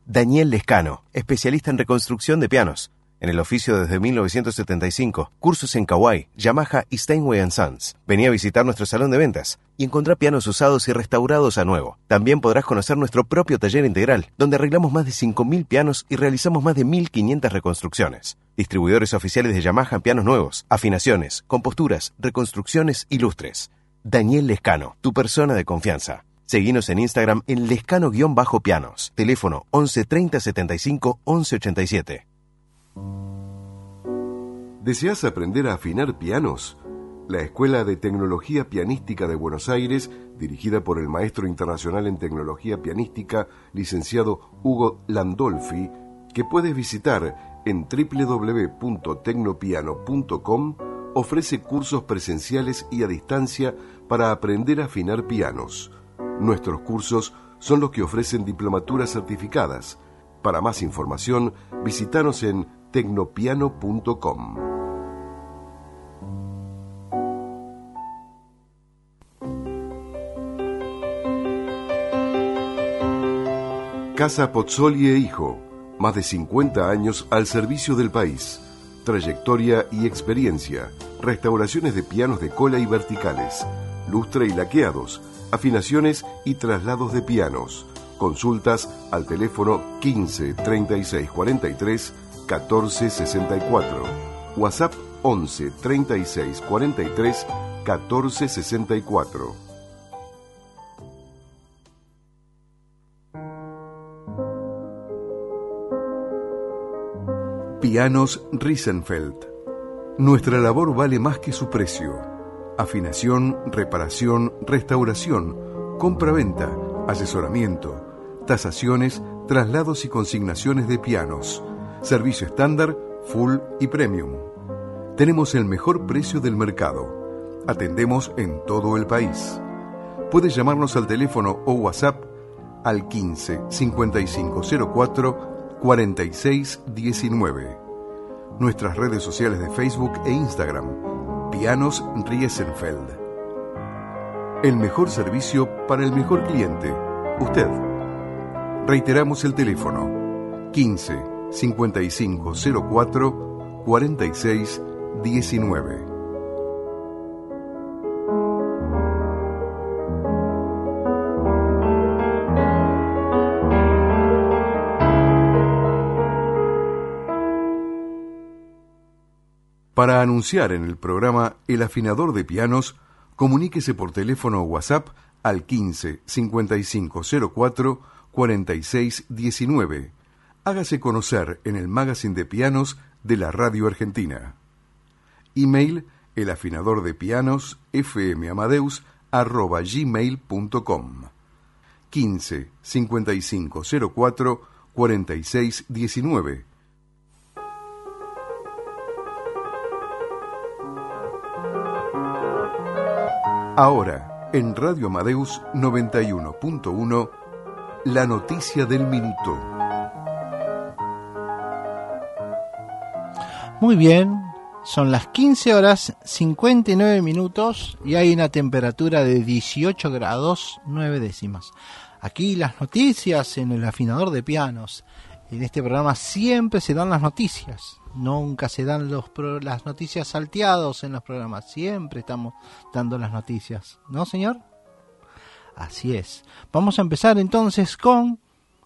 Daniel Lescano, especialista en reconstrucción de pianos. En el oficio desde 1975, cursos en Kawai, Yamaha y Steinway & Sons. Vení a visitar nuestro salón de ventas y encontrá pianos usados y restaurados a nuevo. También podrás conocer nuestro propio taller integral, donde arreglamos más de 5.000 pianos y realizamos más de 1.500 reconstrucciones. Distribuidores oficiales de Yamaha en pianos nuevos, afinaciones, composturas, reconstrucciones y lustres. Daniel Lescano, tu persona de confianza. Seguinos en Instagram en lescano-pianos. Teléfono 11 30 75 11 87. ¿Deseas aprender a afinar pianos? La Escuela de Tecnología Pianística de Buenos Aires, dirigida por el maestro internacional en tecnología pianística, licenciado Hugo Landolfi, que puedes visitar en www.tecnopiano.com, ofrece cursos presenciales y a distancia para aprender a afinar pianos. Nuestros cursos son los que ofrecen diplomaturas certificadas. Para más información, visítanos en tecnopiano.com. Casa Pozzoli e Hijo, más de 50 años al servicio del país. Trayectoria y experiencia, restauraciones de pianos de cola y verticales, lustre y laqueados, afinaciones y traslados de pianos. Consultas al teléfono 15 36 43 14 64. WhatsApp 11 36 43 14 64. Pianos Riesenfeld. Nuestra labor vale más que su precio. Afinación, reparación, restauración, compra-venta, asesoramiento, tasaciones, traslados y consignaciones de pianos. Servicio estándar, full y premium. Tenemos el mejor precio del mercado. Atendemos en todo el país. Puedes llamarnos al teléfono o WhatsApp al 15 5504 46 19. Nuestras redes sociales de Facebook e Instagram, Pianos Riesenfeld. El mejor servicio para el mejor cliente, usted. Reiteramos el teléfono, 15 5504 46 19. Para anunciar en el programa El Afinador de Pianos, comuníquese por teléfono o WhatsApp al 15 5504 46 19. Hágase conocer en el Magazine de Pianos de la Radio Argentina. Email elafinaordeppianos@gmail.com. 15 5504 46 19. Ahora, en Radio Amadeus 91.1, la noticia del minuto. Muy bien, son las 15 horas 59 minutos y hay una temperatura de 18 grados 9 décimas. Aquí las noticias en el afinador de pianos. En este programa siempre se dan las noticias. Nunca se dan las noticias salteados en los programas. Siempre estamos dando las noticias. ¿No, señor? Así es. Vamos a empezar entonces con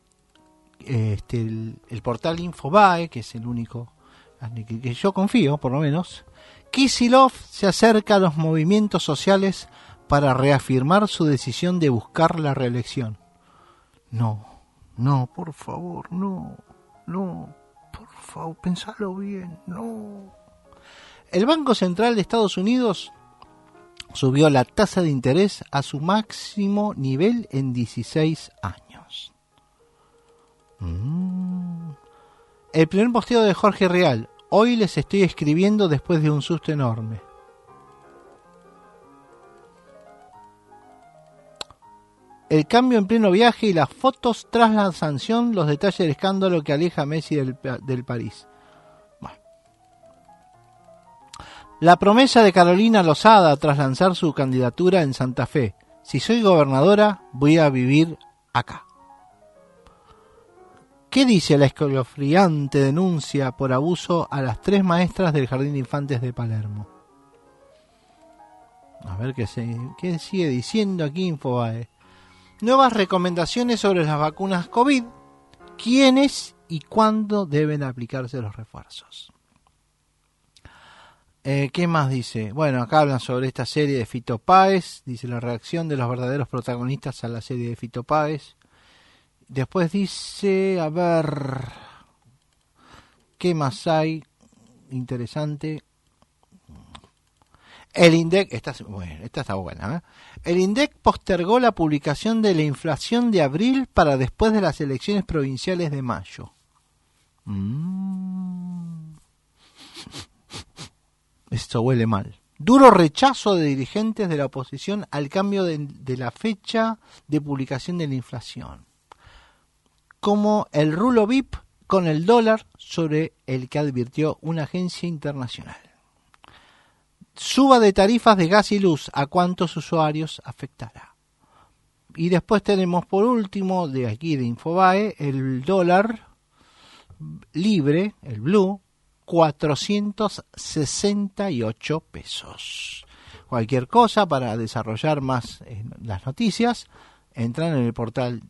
el portal Infobae, que es el único que yo confío, por lo menos. Kicillof se acerca a los movimientos sociales para reafirmar su decisión de buscar la reelección. No, por favor, no. Por favor, pensalo bien, no. El Banco Central de Estados Unidos subió la tasa de interés a su máximo nivel en 16 años. El primer posteo de Jorge Real. Hoy les estoy escribiendo después de un susto enorme. El cambio en pleno viaje y las fotos tras la sanción, los detalles del escándalo que aleja a Messi del París. Bueno. La promesa de Carolina Lozada tras lanzar su candidatura en Santa Fe. Si soy gobernadora, voy a vivir acá. ¿Qué dice la escalofriante denuncia por abuso a las 3 maestras del Jardín de Infantes de Palermo? A ver qué sigue diciendo aquí Infobae. Nuevas recomendaciones sobre las vacunas COVID. ¿Quiénes y cuándo deben aplicarse los refuerzos? ¿Qué más dice? Bueno, acá hablan sobre esta serie de Fito Páez. Dice la reacción de los verdaderos protagonistas a la serie de Fito Páez. Después dice, a ver, ¿qué más hay? Interesante. El INDEC, esta está buena, ¿eh? El INDEC postergó la publicación de la inflación de abril para después de las elecciones provinciales de mayo. Esto huele mal. Duro rechazo de dirigentes de la oposición al cambio de la fecha de publicación de la inflación. Como el rulo VIP con el dólar sobre el que advirtió una agencia internacional. Suba de tarifas de gas y luz, ¿a cuántos usuarios afectará? Y después tenemos por último de aquí de Infobae el dólar libre, el blue, 468 pesos. Cualquier cosa para desarrollar más las noticias, entran en el portal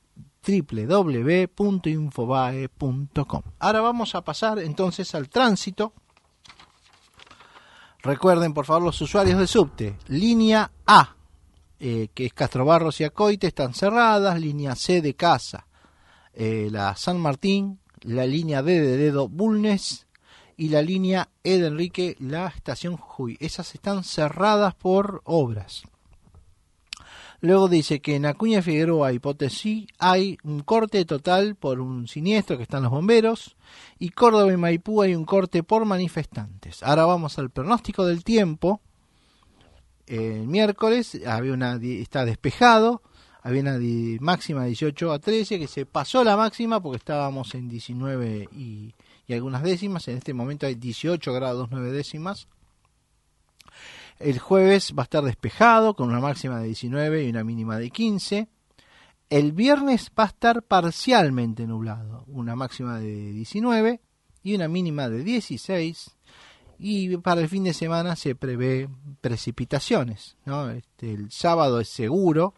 www.infobae.com. Ahora vamos a pasar entonces al tránsito. Recuerden, por favor, los usuarios de subte. Línea A, que es Castrobarros y Acoite, están cerradas. Línea C de Casa, la San Martín. La línea D de Dedo, Bulnes. Y la línea E de Enrique, la estación Jujuy. Esas están cerradas por obras. Luego dice que en Acuña Figueroa y Potosí hay un corte total por un siniestro que están los bomberos. Y Córdoba y Maipú hay un corte por manifestantes. Ahora vamos al pronóstico del tiempo. El miércoles está despejado. Había una máxima de 18 a 13 que se pasó la máxima porque estábamos en 19 y algunas décimas. En este momento hay 18 grados 9 décimas. El jueves va a estar despejado con una máxima de 19 y una mínima de 15. El viernes va a estar parcialmente nublado, una máxima de 19 y una mínima de 16. Y para el fin de semana se prevé precipitaciones, ¿no? El sábado es seguro,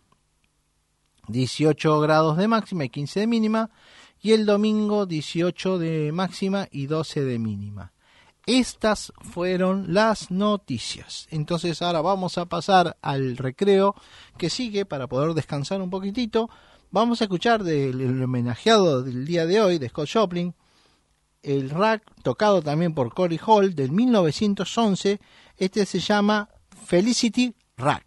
18 grados de máxima y 15 de mínima. Y el domingo 18 de máxima y 12 de mínima. Estas fueron las noticias. Entonces ahora vamos a pasar al recreo que sigue para poder descansar un poquitito. Vamos a escuchar del homenajeado del día de hoy, de Scott Joplin, el rag tocado también por Corey Hall del 1911. Este se llama Felicity Rag.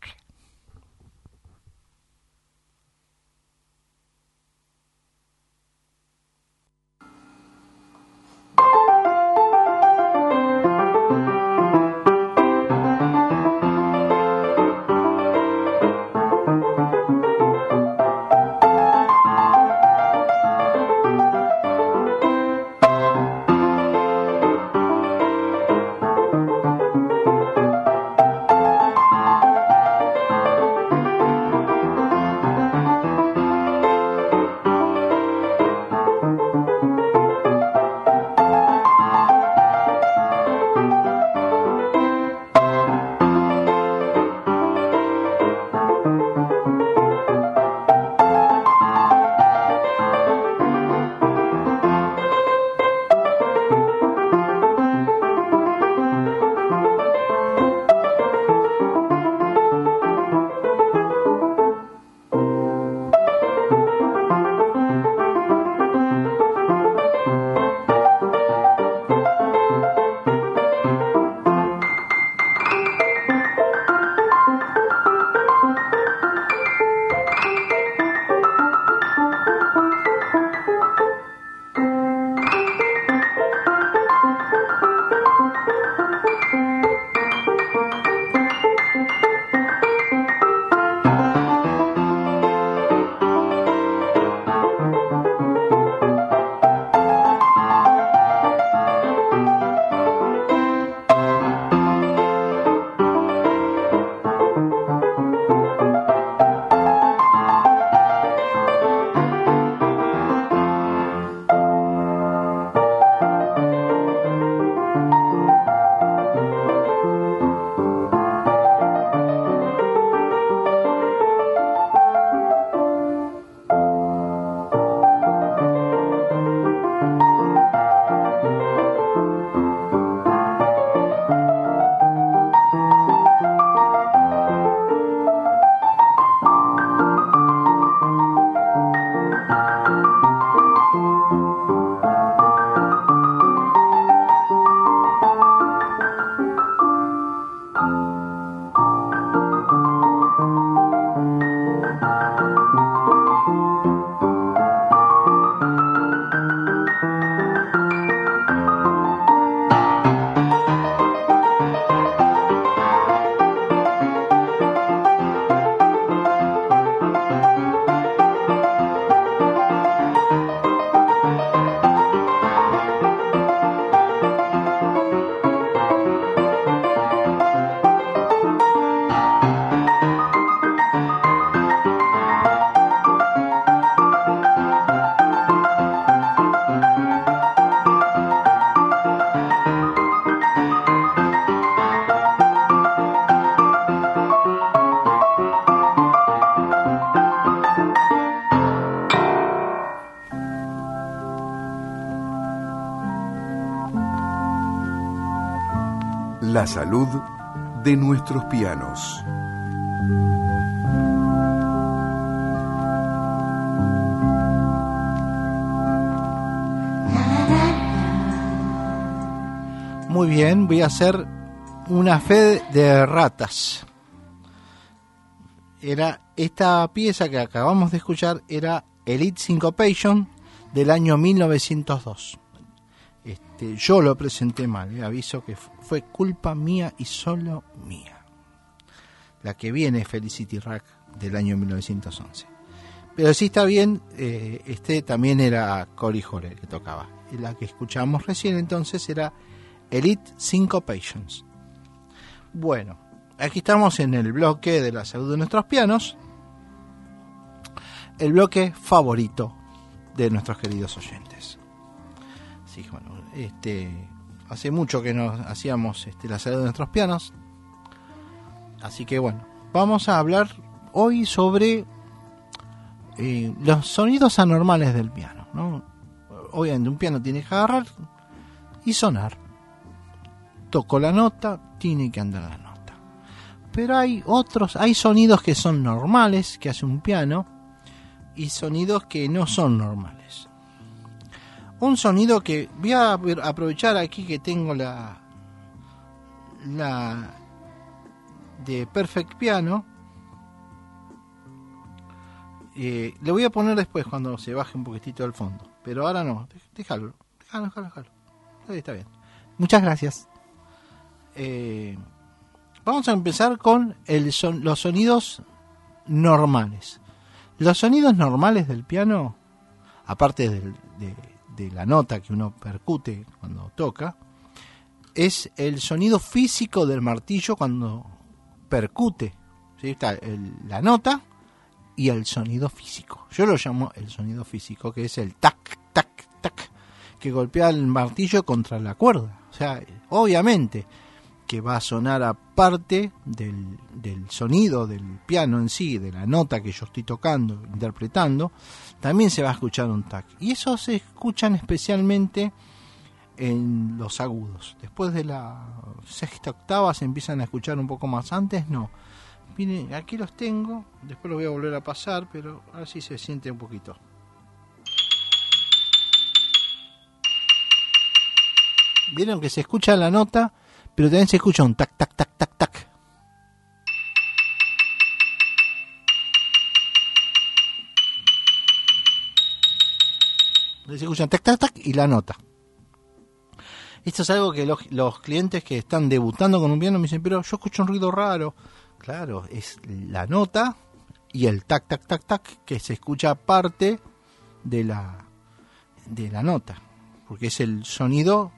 La salud de nuestros pianos. Muy bien, voy a hacer una fe de ratas. Esta pieza que acabamos de escuchar era Elite Syncopation del año 1902. Yo lo presenté mal, aviso que fue culpa mía y solo mía. La que viene Felicity Rack del año 1911. Pero sí está bien, también era Cory Hoare que tocaba. Y la que escuchamos recién entonces era Elite Syncopations. Bueno, aquí estamos en el bloque de la salud de nuestros pianos, el bloque favorito de nuestros queridos oyentes. Sí, bueno, hace mucho que no hacíamos la salud de nuestros pianos, así que bueno, vamos a hablar hoy sobre los sonidos anormales del piano, ¿no? Obviamente un piano tiene que agarrar y sonar. Toco la nota, tiene que andar la nota. Pero hay sonidos que son normales, que hace un piano, y sonidos que no son normales. Un sonido que voy a aprovechar aquí que tengo la de Perfect Piano. Le voy a poner después cuando se baje un poquitito del fondo. Pero ahora no, déjalo. Ahí está bien. Muchas gracias. Vamos a empezar con los sonidos normales. Los sonidos normales del piano, aparte de la nota que uno percute cuando toca, es el sonido físico del martillo cuando percute. ¿Sí? Está la nota y el sonido físico. Yo lo llamo el sonido físico, que es el tac, tac, tac, que golpea el martillo contra la cuerda. O sea, obviamente que va a sonar aparte del sonido del piano en sí, de la nota que yo estoy tocando, interpretando, también se va a escuchar un tac. Y eso se escuchan especialmente en los agudos. Después de la sexta octava se empiezan a escuchar un poco más. Antes no. Miren, aquí los tengo, después los voy a volver a pasar, pero así se siente un poquito. Vieron que se escucha la nota, pero también se escucha un tac, tac, tac, tac, tac. Se escucha tac, tac, tac y la nota. Esto es algo que los clientes que están debutando con un piano me dicen, pero yo escucho un ruido raro. Claro, es la nota y el tac, tac, tac, tac, que se escucha aparte de la nota, porque es el sonido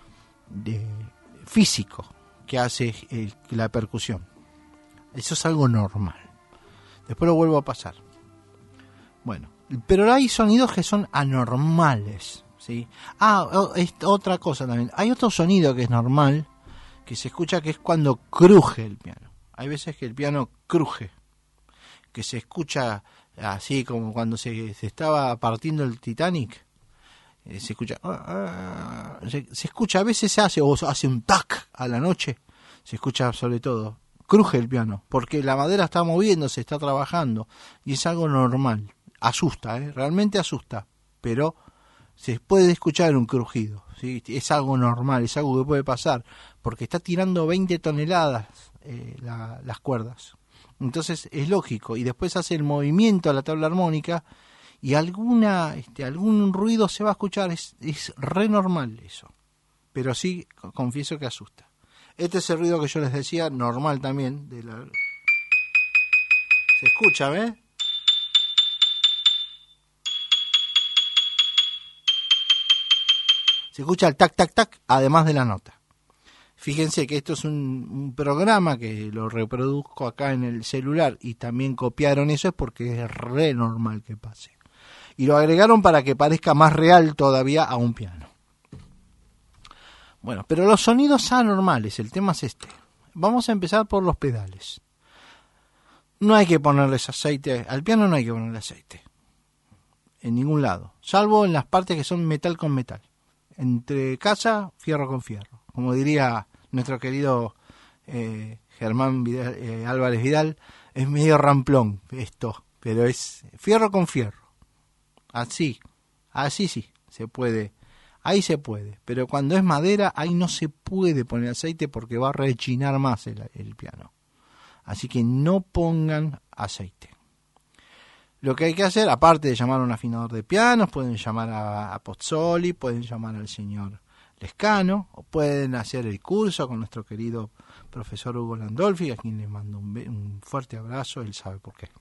físico que hace la percusión. Eso es algo normal. Después lo vuelvo a pasar. Bueno, pero hay sonidos que son anormales, ¿sí? Otra cosa también. Hay otro sonido que es normal, que se escucha, que es cuando cruje el piano. Hay veces que el piano cruje, que se escucha así como cuando se estaba partiendo el Titanic. Se escucha, se escucha, a veces hace un tac a la noche, se escucha sobre todo, cruje el piano, porque la madera está moviéndose, está trabajando, y es algo normal. Asusta, realmente asusta, pero se puede escuchar un crujido, ¿sí? Es algo normal, es algo que puede pasar, porque está tirando 20 toneladas las cuerdas. Entonces es lógico, y después hace el movimiento a la tabla armónica, y algún ruido se va a escuchar, es re normal eso, pero sí confieso que asusta. Este es el ruido que yo les decía, normal también, se escucha, ¿ves? Se escucha el tac, tac, tac, además de la nota. Fíjense que esto es un programa que lo reproduzco acá en el celular y también copiaron eso, es porque es re normal que pase. Y lo agregaron para que parezca más real todavía a un piano. Bueno, pero los sonidos anormales, el tema es este. Vamos a empezar por los pedales. No hay que ponerles aceite, al piano no hay que ponerle aceite. En ningún lado, salvo en las partes que son metal con metal. Entre casa, fierro con fierro. Como diría nuestro querido Germán Álvarez Vidal, es medio ramplón esto, pero es fierro con fierro. Así sí, se puede. Ahí se puede, pero cuando es madera, ahí no se puede poner aceite porque va a rechinar más el piano. Así que no pongan aceite. Lo que hay que hacer, aparte de llamar a un afinador de pianos, pueden llamar a Pozzoli, pueden llamar al señor Lescano, o pueden hacer el curso con nuestro querido profesor Hugo Landolfi, a quien le mando un fuerte abrazo, él sabe por qué.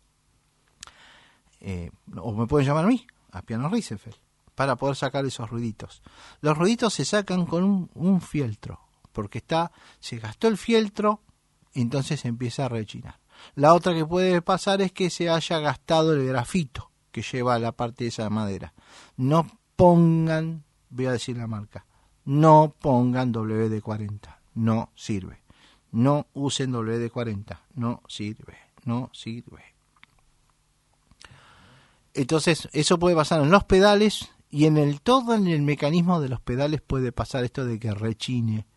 O me pueden llamar a mí, a Piano Riesenfeld, para poder sacar esos ruiditos. Los ruiditos se sacan con un fieltro, porque se gastó el fieltro, entonces empieza a rechinar. La otra que puede pasar es que se haya gastado el grafito que lleva la parte de esa madera. No pongan, voy a decir la marca, no pongan WD-40, no sirve. No usen WD-40, no sirve. Entonces, eso puede pasar en los pedales y en el mecanismo de los pedales puede pasar esto de que rechine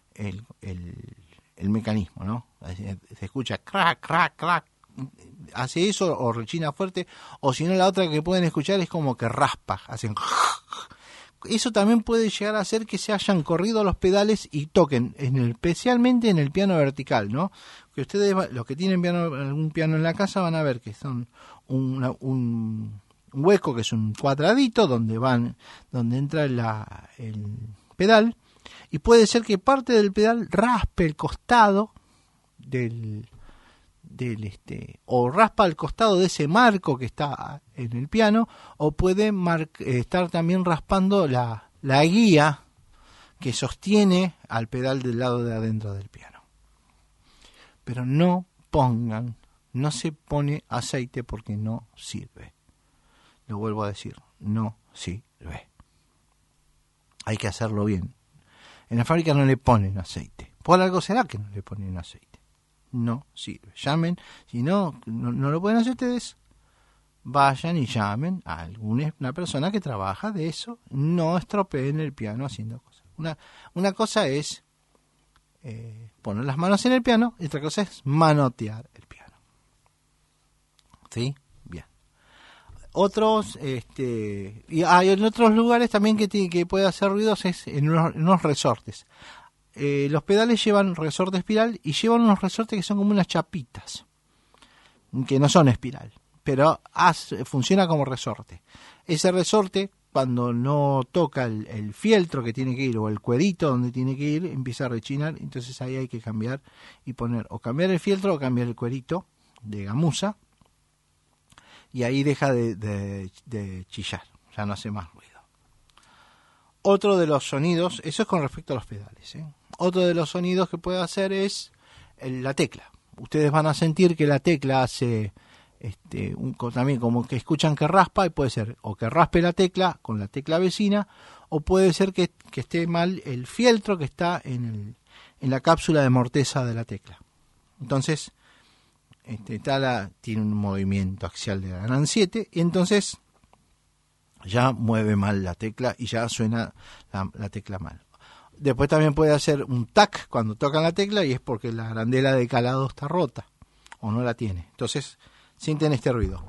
el mecanismo, ¿no? Se escucha crack, crack, crack. Hace eso o rechina fuerte, o si no la otra que pueden escuchar es como que raspa, hacen. Eso también puede llegar a hacer que se hayan corrido los pedales y toquen, especialmente en el piano vertical, ¿no? Que ustedes, los que tienen algún piano en la casa, van a ver que son un hueco que es un cuadradito donde entra el pedal, y puede ser que parte del pedal raspe el costado o raspa el costado de ese marco que está en el piano, o puede estar también raspando la guía que sostiene al pedal del lado de adentro del piano. Pero no se pone aceite porque no sirve. Lo vuelvo a decir, no sirve. Hay que hacerlo bien. En la fábrica no le ponen aceite. Por algo será que no le ponen aceite. No sirve. Llamen, si no lo pueden hacer ustedes, vayan y llamen a una persona que trabaja de eso. No estropeen el piano haciendo cosas. Una cosa es poner las manos en el piano y otra cosa es manotear el piano. ¿Sí? Bien. Otros, y en otros lugares también que puede hacer ruidos es en unos resortes. Los pedales llevan resorte espiral y llevan unos resortes que son como unas chapitas, que no son espiral, pero funciona como resorte. Ese resorte, cuando no toca el fieltro que tiene que ir o el cuerito donde tiene que ir, empieza a rechinar. Entonces ahí hay que cambiar y poner, o cambiar el fieltro o cambiar el cuerito de gamuza, y ahí deja de chillar, ya no hace más ruido. Otro de los sonidos, eso es con respecto a los pedales, Otro de los sonidos que puede hacer es la tecla. Ustedes van a sentir que la tecla hace también como que escuchan que raspa, y puede ser o que raspe la tecla con la tecla vecina, o puede ser que esté mal el fieltro que está en la cápsula de morteza de la tecla. Entonces, tiene un movimiento axial de la GAN 7, y entonces ya mueve mal la tecla y ya suena la tecla mal. Después también puede hacer un tac cuando tocan la tecla, y es porque la arandela de calado está rota o no la tiene. Entonces sienten este ruido,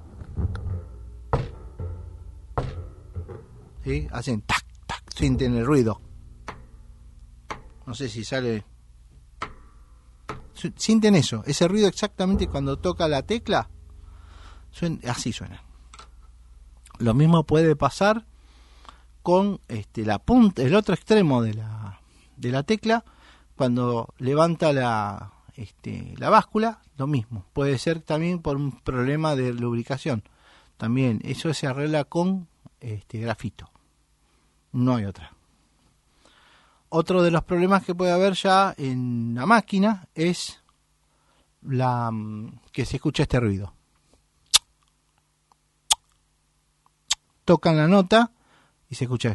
¿sí? Hacen tac, tac, sienten el ruido. No sé si sale. Sienten ese ruido exactamente cuando toca la tecla. Así suena. Lo mismo puede pasar con la punta, el otro extremo de la tecla, cuando levanta la báscula, lo mismo. Puede ser también por un problema de lubricación. También eso se arregla con grafito. No hay otra. Otro de los problemas que puede haber ya en la máquina es que se escucha este ruido. Tocan la nota y se escucha.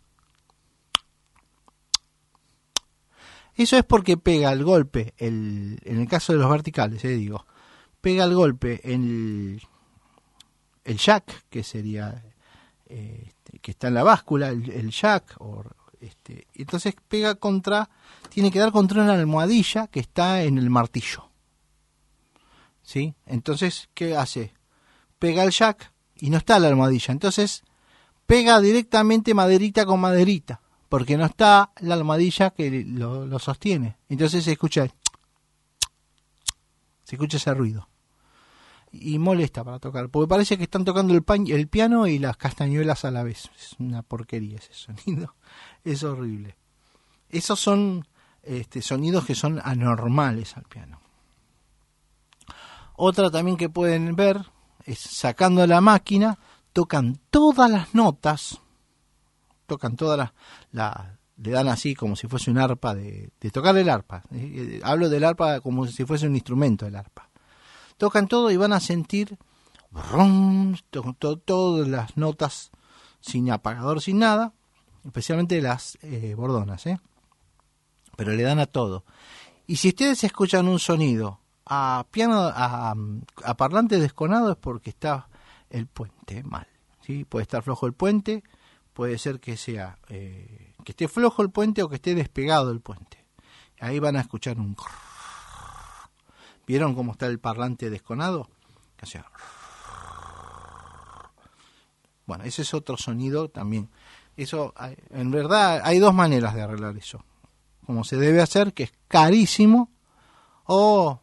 Eso es porque pega el golpe, en el caso de los verticales, pega el golpe en el jack, que sería que está en la báscula, el jack, entonces pega tiene que dar contra una almohadilla que está en el martillo. ¿Sí? Entonces, ¿qué hace? Pega el jack y no está la almohadilla. Entonces, pega directamente maderita con maderita, porque no está la almohadilla que lo sostiene. Entonces se escucha ese ruido. Y molesta para tocar, porque parece que están tocando el piano y las castañuelas a la vez. Es una porquería ese sonido. Es horrible. Esos son sonidos que son anormales al piano. Otra también que pueden ver es sacando la máquina, tocan todas las notas, le dan así como si fuese un arpa de tocar el arpa. Hablo del arpa como si fuese un instrumento del arpa. Tocan todo y van a sentir todas las notas sin apagador, sin nada, especialmente las bordonas, pero le dan a todo. Y si ustedes escuchan un sonido a parlante desconado, es porque está el puente mal, ¿sí? Puede estar flojo el puente, puede ser que sea que esté flojo el puente o que esté despegado el puente. Ahí van a escuchar un... ¿Vieron cómo está el parlante desconado? O sea, bueno, ese es otro sonido también. Eso, en verdad, hay dos maneras de arreglar eso. Como se debe hacer, que es carísimo, o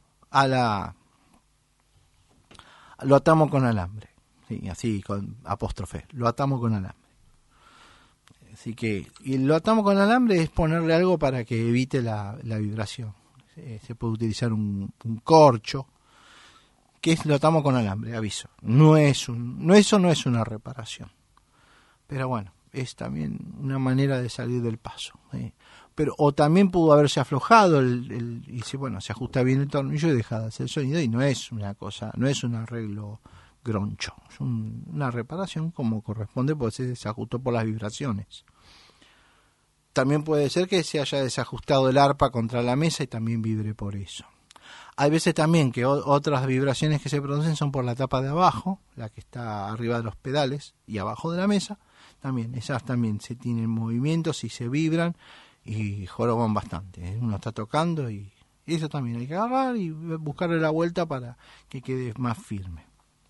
lo atamos con alambre. Sí, así con apóstrofe, lo atamos con alambre. Así que, y lo atamos con alambre es ponerle algo para que evite la vibración. Se puede utilizar un corcho, que lo atamos con alambre, aviso. Eso no es una reparación. Pero bueno, es también una manera de salir del paso. Pero o también pudo haberse aflojado y si bueno, se ajusta bien el tornillo y deja de hacer sonido, y no es una cosa, no es un arreglo groncho, es una reparación como corresponde, porque se ajustó por las vibraciones. También puede ser que se haya desajustado el arpa contra la mesa y también vibre por eso. Hay veces también que otras vibraciones que se producen son por la tapa de abajo, la que está arriba de los pedales y abajo de la mesa. También, esas también se tienen movimientos y se vibran y joroban bastante. Uno está tocando y eso también hay que agarrar y buscarle la vuelta para que quede más firme.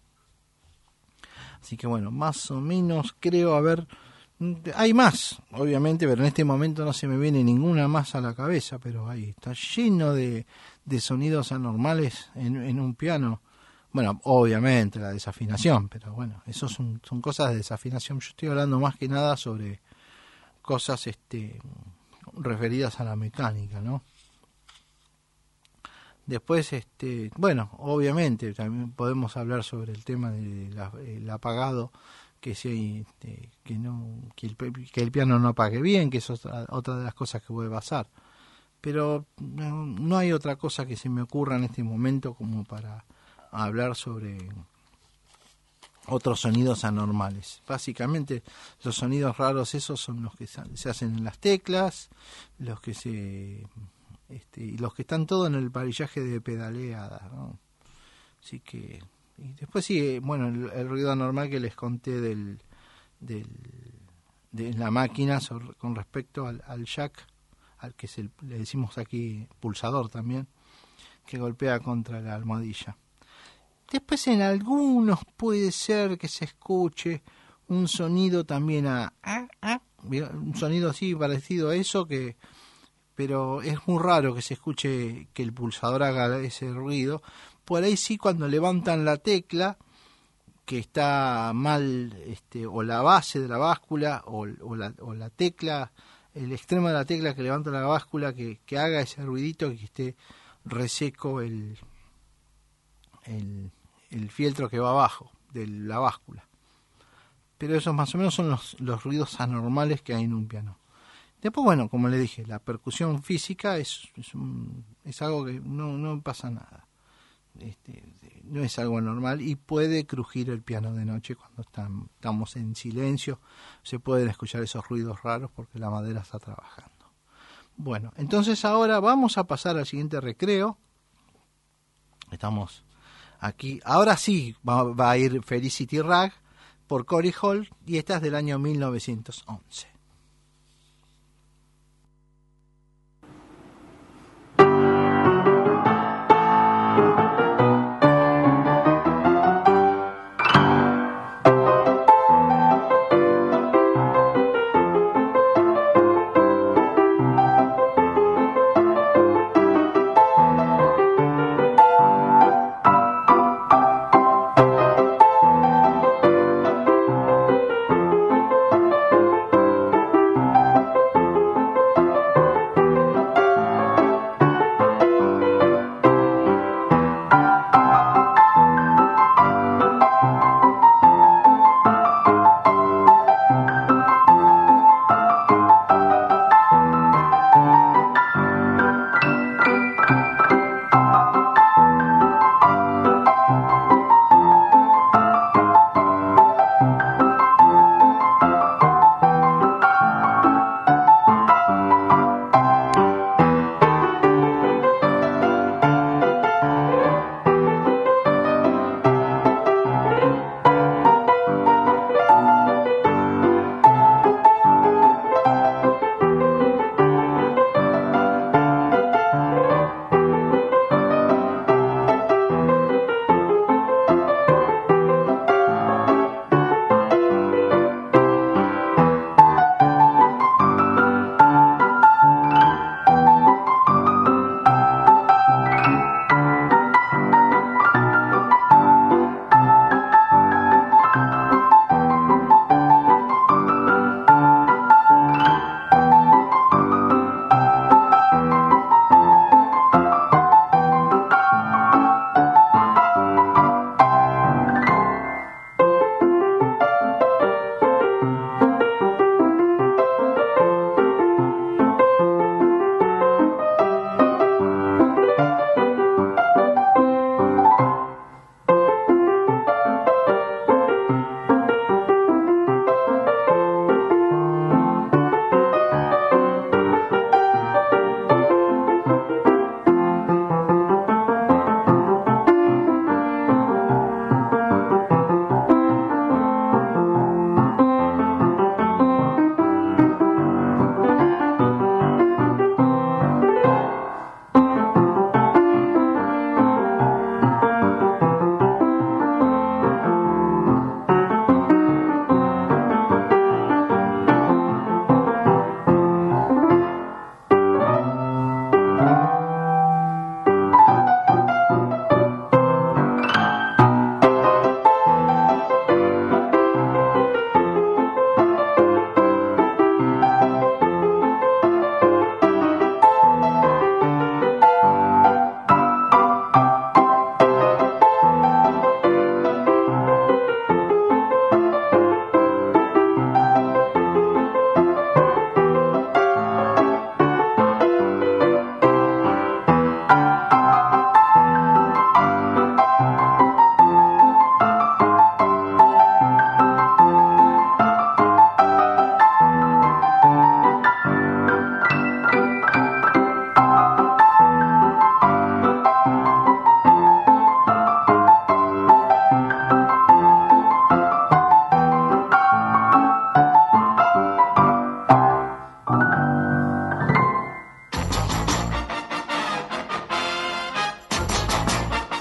Así que bueno, más o menos creo haber... Hay más, obviamente, pero en este momento no se me viene ninguna más a la cabeza, pero ahí está lleno de sonidos anormales en un piano. Bueno, obviamente la desafinación, pero bueno, eso son cosas de desafinación. Yo estoy hablando más que nada sobre cosas referidas a la mecánica, ¿no? Después, bueno, obviamente también podemos hablar sobre el tema del apagado, que el piano no apague bien, que es otra de las cosas que puede pasar. Pero no hay otra cosa que se me ocurra en este momento como para hablar sobre otros sonidos anormales. Básicamente los sonidos raros esos son los que se hacen en las teclas, los que y los que están todos en el varillaje de pedaleada, ¿no? Así que... Y después sí, bueno, el ruido anormal que les conté de la máquina con respecto al jack, al que le decimos aquí pulsador también, que golpea contra la almohadilla. Después en algunos puede ser que se escuche un sonido también un sonido así parecido a eso, pero es muy raro que se escuche que el pulsador haga ese ruido. Por ahí sí, cuando levantan la tecla que está mal, o la base de la báscula o la tecla, el extremo de la tecla que levanta la báscula, que haga ese ruidito, que esté reseco el fieltro que va abajo de la báscula. Pero esos más o menos son los ruidos anormales que hay en un piano. Después, bueno, como le dije, la percusión física es algo que no pasa nada. No es algo anormal y puede crujir el piano de noche cuando estamos en silencio. Se pueden escuchar esos ruidos raros porque la madera está trabajando. Bueno, entonces ahora vamos a pasar al siguiente recreo. Estamos aquí. Ahora sí va a ir Felicity Rag por Cory Hall y esta es del año 1911.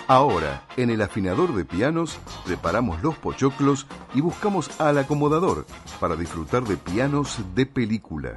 Ahora, en el afinador de pianos, preparamos los pochoclos y buscamos al acomodador para disfrutar de pianos de película.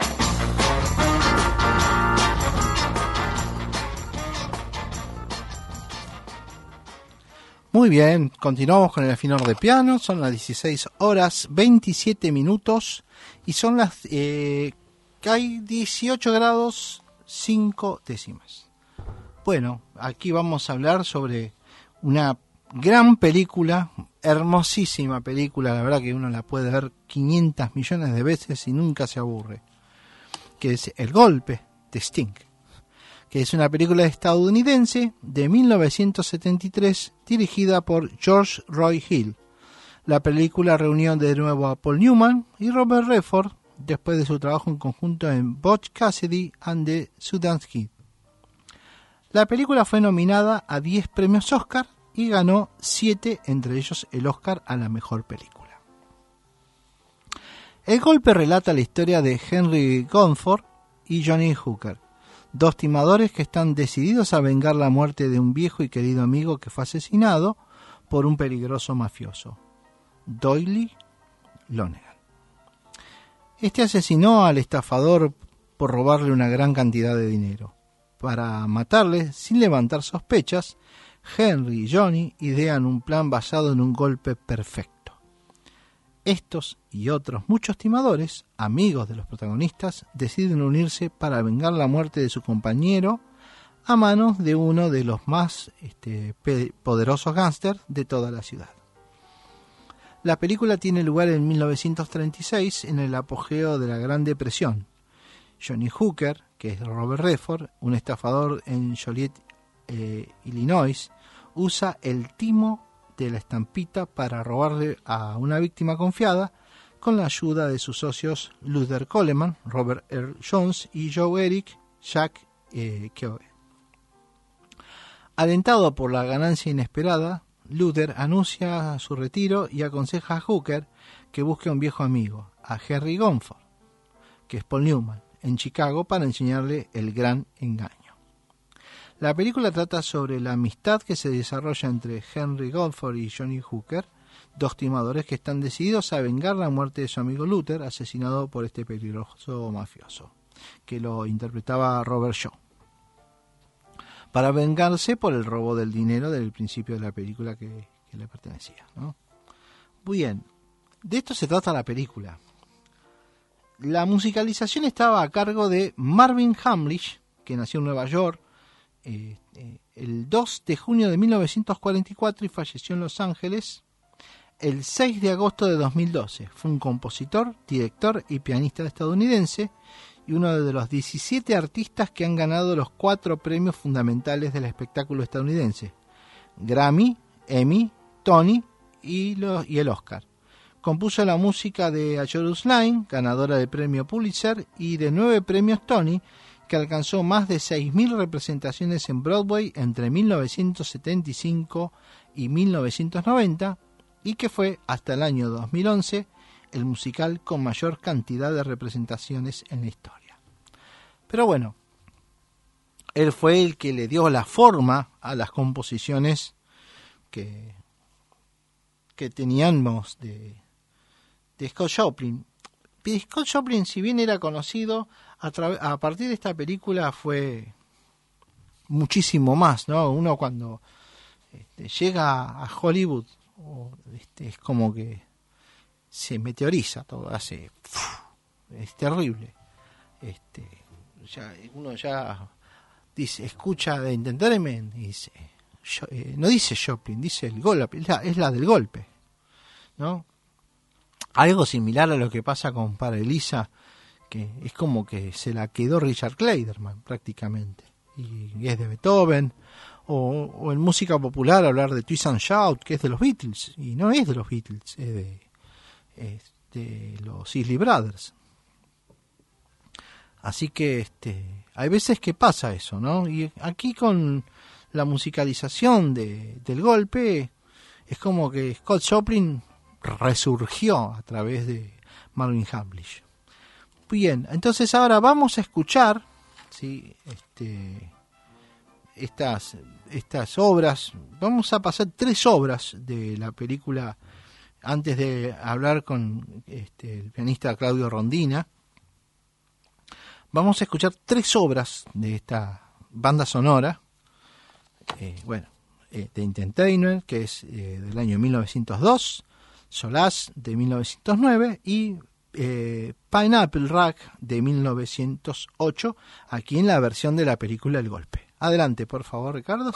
Muy bien, continuamos con el afinador de piano. Son las 16 horas 27 minutos y son las que hay 18 grados 5 décimas. Bueno, aquí vamos a hablar sobre una gran película, hermosísima película, la verdad que uno la puede ver 500 millones de veces y nunca se aburre, que es El Golpe de Sting, que es una película estadounidense de 1973 dirigida por George Roy Hill. La película reunió de nuevo a Paul Newman y Robert Redford después de su trabajo en conjunto en Butch Cassidy and the Sundance Kid. La película fue nominada a 10 premios Oscar y ganó 7, entre ellos el Oscar a la mejor película. El Golpe relata la historia de Henry Gunford y Johnny Hooker, dos timadores que están decididos a vengar la muerte de un viejo y querido amigo que fue asesinado por un peligroso mafioso, Doyle Lonergan. Este asesinó al estafador por robarle una gran cantidad de dinero. Para matarle sin levantar sospechas, Henry y Johnny idean un plan basado en un golpe perfecto. Estos y otros muchos timadores, amigos de los protagonistas, deciden unirse para vengar la muerte de su compañero a manos de uno de los más poderosos gángsters de toda la ciudad. La película tiene lugar en 1936, en el apogeo de la Gran Depresión. Johnny Hooker, que es Robert Redford, un estafador en Joliet, Illinois, usa el timo de la estampita para robarle a una víctima confiada con la ayuda de sus socios Luther Coleman, Robert Earl Jones y Joe Eric Jack Keogh. Alentado por la ganancia inesperada, Luther anuncia su retiro y aconseja a Hooker que busque a un viejo amigo, a Henry Gunford, que es Paul Newman, en Chicago para enseñarle el gran engaño. La película trata sobre la amistad que se desarrolla entre Henry Gunford y Johnny Hooker, dos timadores que están decididos a vengar la muerte de su amigo Luther, asesinado por este peligroso mafioso, que lo interpretaba Robert Shaw, para vengarse por el robo del dinero del principio de la película que le pertenecía, ¿no? Muy bien, de esto se trata la película. La musicalización estaba a cargo de Marvin Hamlisch, que nació en Nueva York el 2 de junio de 1944 y falleció en Los Ángeles el 6 de agosto de 2012. Fue un compositor, director y pianista estadounidense y uno de los 17 artistas que han ganado los 4 premios fundamentales del espectáculo estadounidense: Grammy, Emmy, Tony y el Oscar. Compuso la música de A Chorus Line, ganadora del premio Pulitzer, y de 9 premios Tony, que alcanzó más de 6.000 representaciones en Broadway entre 1975 y 1990, y que fue, hasta el año 2011, el musical con mayor cantidad de representaciones en la historia. Pero bueno, él fue el que le dio la forma a las composiciones que teníamos de Scott Joplin. Scott Joplin, si bien era conocido, a partir de esta película fue muchísimo más, ¿no? Uno cuando llega a Hollywood, es como que se meteoriza todo, es terrible. Uno ya dice, escucha de Entertainment y dice, no dice Joplin, dice el golpe, es la del golpe, ¿no? Algo similar a lo que pasa con Paralisa, que es como que se la quedó Richard Clayderman prácticamente, y es de Beethoven, o en música popular hablar de Twist and Shout, que es de los Beatles, y no es de los Beatles, es de los Isley Brothers. Así que hay veces que pasa eso, ¿no? Y aquí con la musicalización del golpe, es como que Scott Joplin resurgió a través de Marvin Hamlisch. Bien, entonces ahora vamos a escuchar, ¿sí? estas obras. Vamos a pasar 3 obras de la película antes de hablar con el pianista Claudio Rondina. Vamos a escuchar 3 obras de esta banda sonora. The Entertainer, que es del año 1902, Solace de 1909 y Pineapple Rack de 1908, aquí en la versión de la película El Golpe. Adelante, por favor, Ricardo.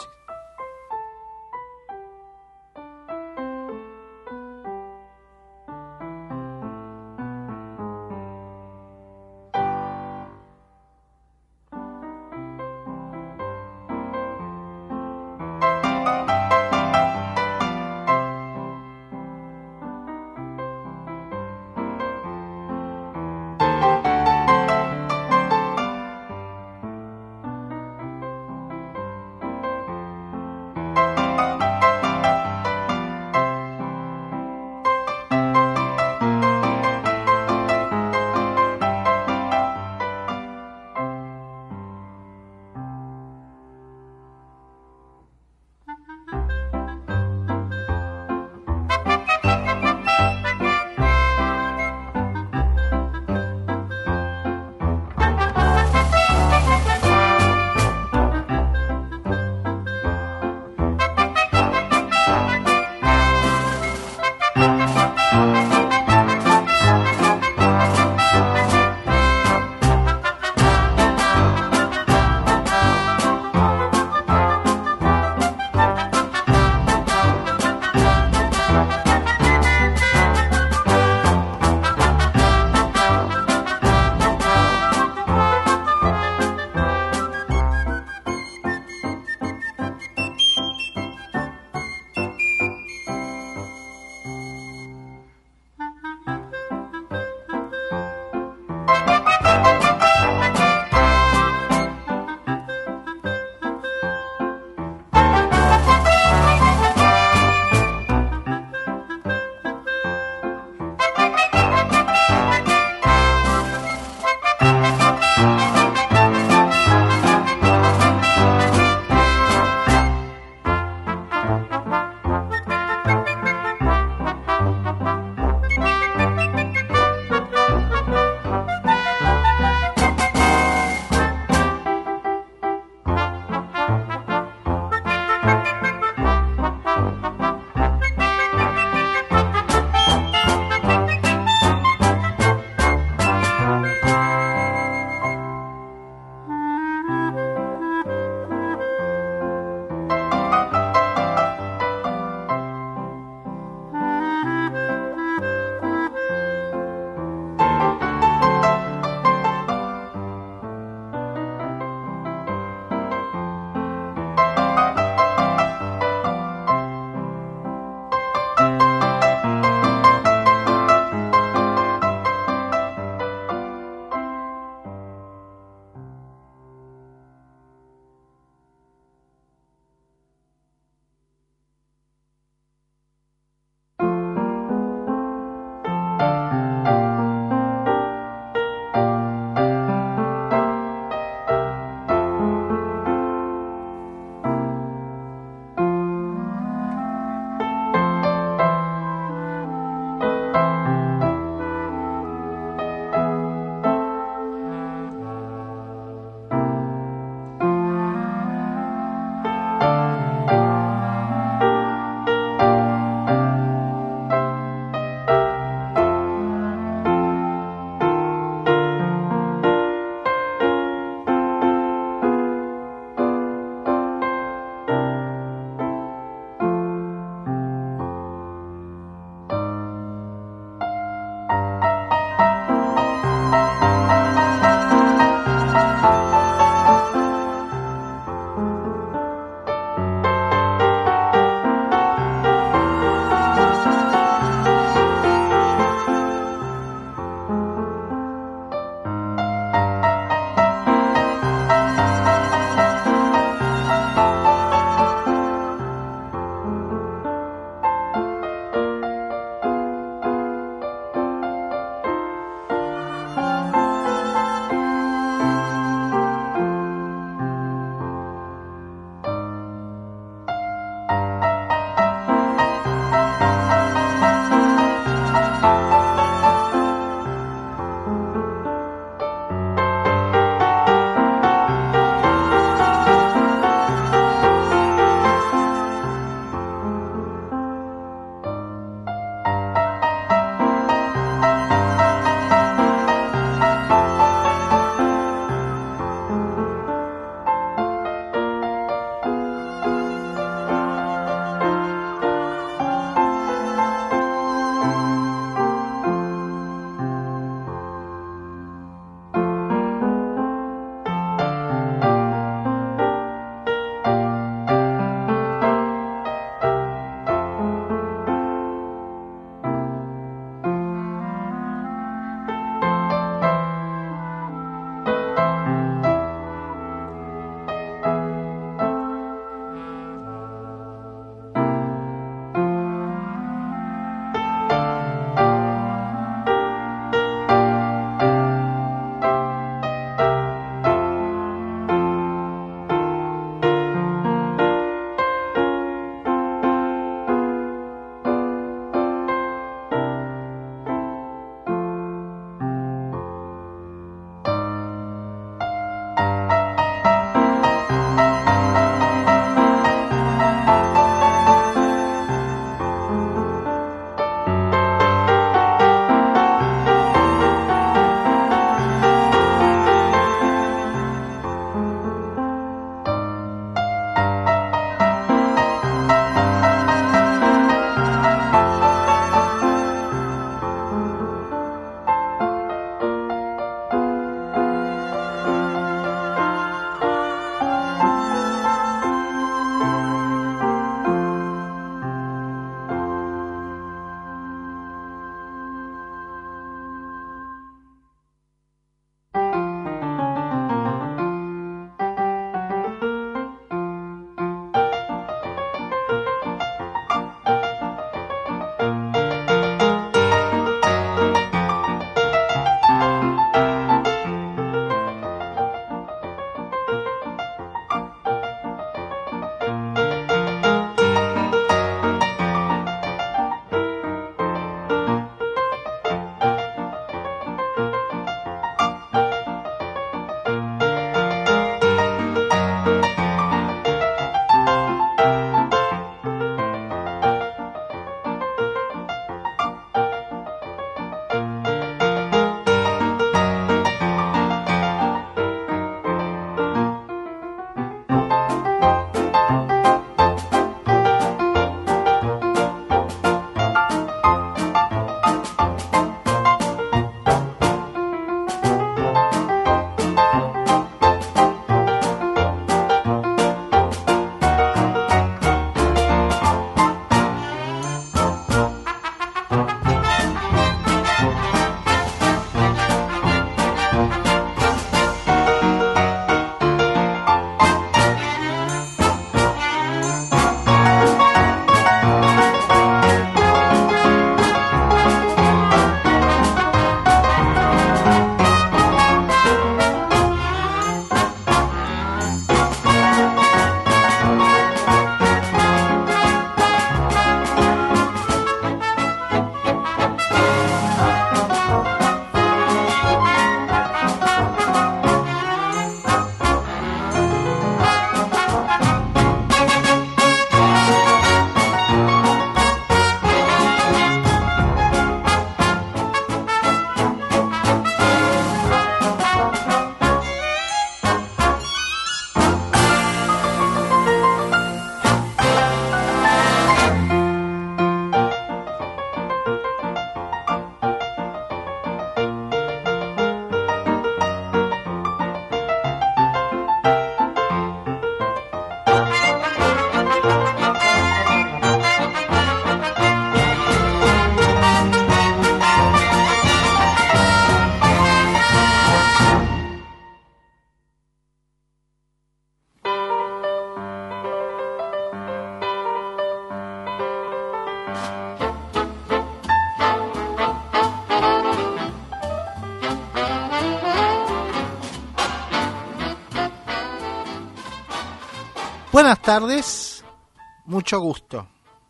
Buenas tardes, mucho gusto.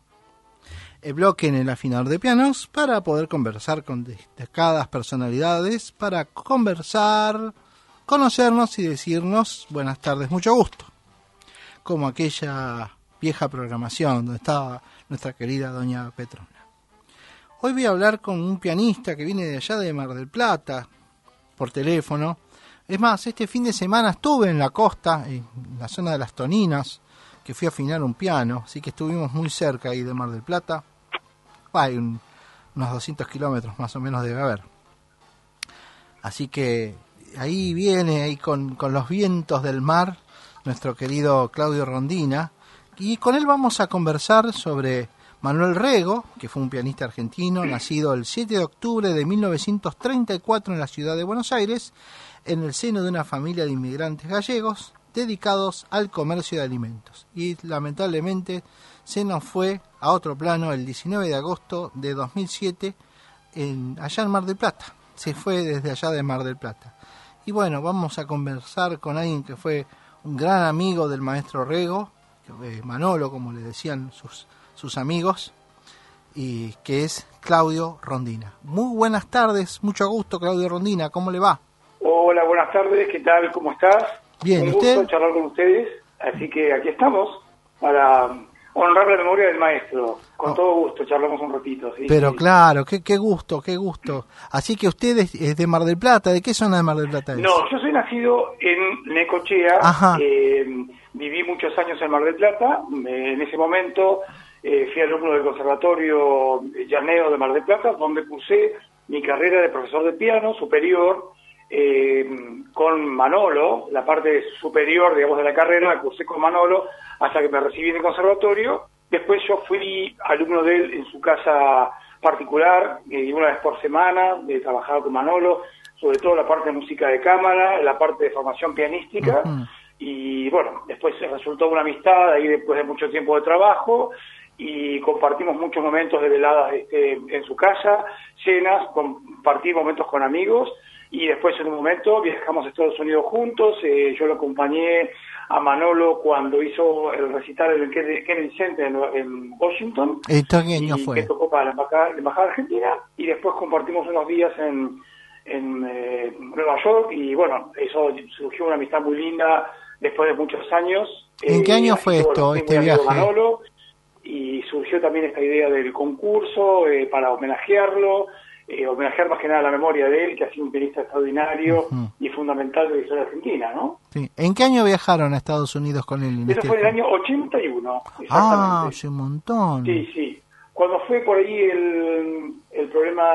El bloque en el afinador de pianos para poder conversar con destacadas personalidades, para conversar, conocernos y decirnos buenas tardes, mucho gusto. Como aquella vieja programación donde estaba nuestra querida doña Petrona. Hoy voy a hablar con un pianista que viene de allá de Mar del Plata, por teléfono. Es más, este fin de semana estuve en la costa, en la zona de Las Toninas, que fui a afinar un piano, así que estuvimos muy cerca ahí de Mar del Plata. Hay unos 200 kilómetros más o menos debe haber. Así que ahí viene, ahí con los vientos del mar, nuestro querido Claudio Rondina, y con él vamos a conversar sobre Manuel Rego, que fue un pianista argentino, nacido el 7 de octubre de 1934 en la ciudad de Buenos Aires, en el seno de una familia de inmigrantes gallegos dedicados al comercio de alimentos. Y lamentablemente se nos fue a otro plano el 19 de agosto de 2007 allá en Mar del Plata. Se fue desde allá de Mar del Plata. Y bueno, vamos a conversar con alguien que fue un gran amigo del maestro Rego, Manolo, como le decían sus amigos, y que es Claudio Rondina. Muy buenas tardes, mucho gusto, Claudio Rondina, ¿cómo le va? Hola, buenas tardes, ¿qué tal? ¿Cómo estás? Bien, un ¿usted? gusto charlar con ustedes, así que aquí estamos para honrar la memoria del maestro. Con todo gusto, charlamos un ratito. ¿Sí? Pero sí. claro, qué gusto, qué gusto. Así que usted es de Mar del Plata, ¿de qué zona de Mar del Plata es? No, yo soy nacido en Necochea, viví muchos años en Mar del Plata, en ese momento fui alumno del Conservatorio Llanero de Mar del Plata, donde cursé mi carrera de profesor de piano superior, con Manolo, la parte superior, digamos, de la carrera, la cursé con Manolo hasta que me recibí en el conservatorio. Después yo fui alumno de él en su casa particular, una vez por semana, trabajaba con Manolo, sobre todo la parte de música de cámara, la parte de formación pianística, y bueno, después resultó una amistad ahí después de mucho tiempo de trabajo, y compartimos muchos momentos de veladas en su casa, cenas, compartí momentos con amigos, y después en un momento viajamos a Estados Unidos juntos. Yo lo acompañé a Manolo cuando hizo el recital en el Kennedy Center en Washington, fue? que tocó para la embajada argentina, y después compartimos unos días en Nueva York, y bueno, eso surgió una amistad muy linda después de muchos años. ¿En qué año fue esto, este viaje? Manolo, y surgió también esta idea del concurso para homenajearlo, homenajear más que nada la memoria de él, que ha sido un pianista extraordinario y fundamental de la historia argentina, ¿no? Sí. ¿En qué año viajaron a Estados Unidos con él? Eso fue en el año 81, exactamente. Ah, hace un montón. Sí, sí. Cuando fue por ahí el problema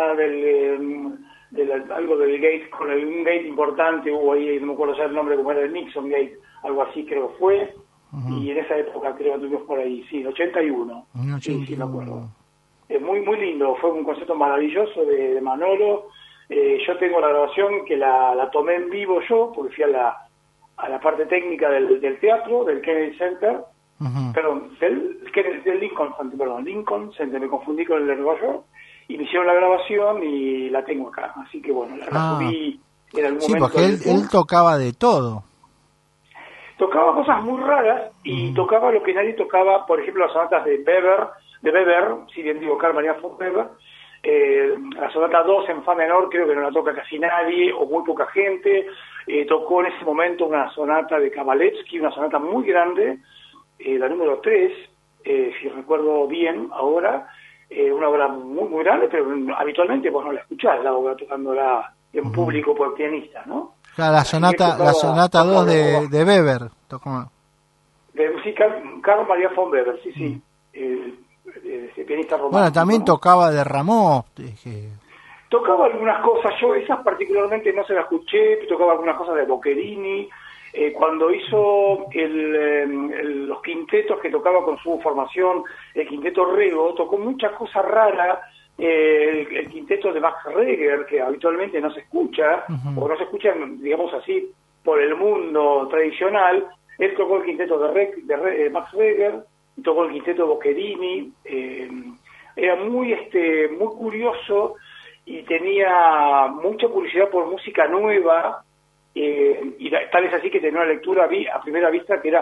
algo del gate, con un gate importante, hubo ahí, no me acuerdo ya el nombre, como era el Nixon Gate, algo así creo que fue, y en esa época creo que tuvimos por ahí, sí, 81. Sí, me acuerdo. Muy muy lindo, fue un concierto maravilloso de Manolo. Yo tengo la grabación que la tomé en vivo yo, porque fui a la parte técnica del teatro, del Kennedy Center, perdón, del Lincoln Center, me confundí con el de Nueva York, y me hicieron la grabación y la tengo acá, así que bueno, la subí en algún momento. Sí, porque él tocaba de todo. Tocaba cosas muy raras y tocaba lo que nadie tocaba, por ejemplo, las sonatas de Weber, si bien digo Carl Maria von Weber, la sonata 2 en fa menor creo que no la toca casi nadie o muy poca gente. Tocó en ese momento una sonata de Kabalevsky, una sonata muy grande, la número 3, si recuerdo bien ahora, una obra muy muy grande, pero habitualmente vos no la escuchás, la obra tocándola en público por pianista, ¿no? Claro, la sonata 2 de Weber tocó. Sí, Carl Maria von Weber, sí. Ese pianista romántico. Bueno, también tocaba de Rameau. Tocaba algunas cosas, yo esas particularmente no se las escuché, tocaba algunas cosas de Boccherini. Cuando hizo los quintetos que tocaba con su formación, el quinteto Rego, tocó muchas cosas raras. El quinteto de Max Reger, que habitualmente no se escucha, o no se escucha, digamos así, por el mundo tradicional. Él tocó el quinteto de Max Reger, tocó el quinteto Boccherini. Era muy curioso y tenía mucha curiosidad por música nueva, y tal es así que tenía una lectura a primera vista que era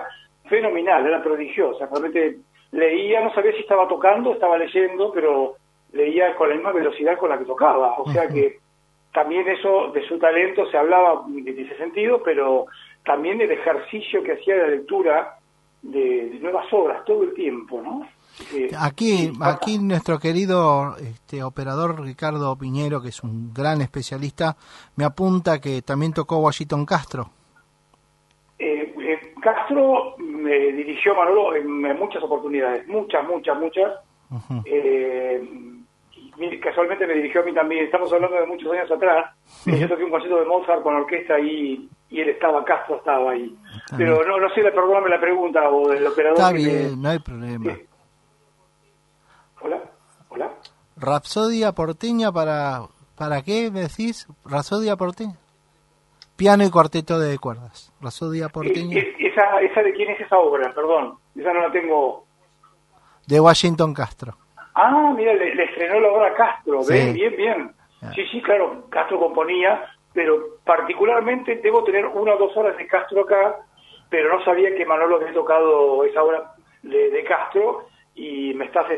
fenomenal, era prodigiosa. Realmente leía, no sabía si estaba tocando, estaba leyendo, pero leía con la misma velocidad con la que tocaba. O sea que también eso de su talento se hablaba en ese sentido, pero también el ejercicio que hacía de la lectura de nuevas obras todo el tiempo, ¿no? Aquí nuestro querido operador Ricardo Piñero, que es un gran especialista, me apunta que también tocó Washington Castro. Castro me dirigió Manolo en muchas oportunidades, muchas. Uh-huh. Casualmente me dirigió a mí también. Estamos hablando de muchos años atrás. Yo toqué un concierto de Mozart con orquesta y él estaba, Castro estaba ahí. Pero no sé, perdóname la pregunta o del operador. Está bien, no hay problema. ¿Sí? Hola. Rapsodia porteña ¿para qué me decís? Rapsodia porteña. Piano y cuarteto de cuerdas. Rapsodia porteña. ¿Esa de quién es esa obra? Perdón, esa no la tengo. De Washington Castro. Ah, mira, le estrenó la obra a Castro. Sí. Bien. Sí, claro, Castro componía, pero particularmente debo tener 1 o 2 horas de Castro acá, pero no sabía que Manolo había tocado esa obra de Castro. Y me estás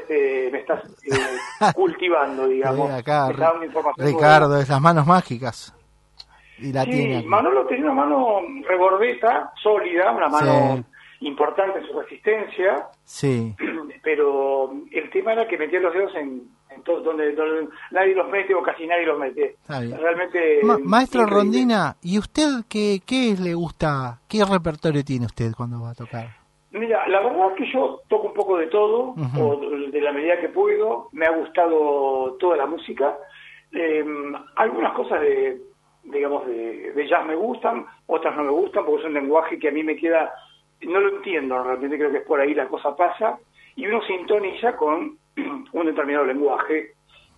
cultivando, digamos. Acá, Ricardo, es las manos mágicas. Y la tiene. Manolo tenía una mano regordeta, sólida, una mano importante en su resistencia. Sí. Pero el tema era que metía los dedos en todo, donde nadie los mete o casi nadie los mete. Realmente. Maestro increíble. Rondina, ¿y usted qué le gusta? ¿Qué repertorio tiene usted cuando va a tocar? Mira, la verdad es que yo toco un poco de todo, o de la medida que puedo. Me ha gustado toda la música. Algunas cosas de jazz me gustan, otras no me gustan, porque es un lenguaje que a mí me queda, no lo entiendo realmente, creo que es por ahí la cosa pasa, y uno sintoniza con un determinado lenguaje.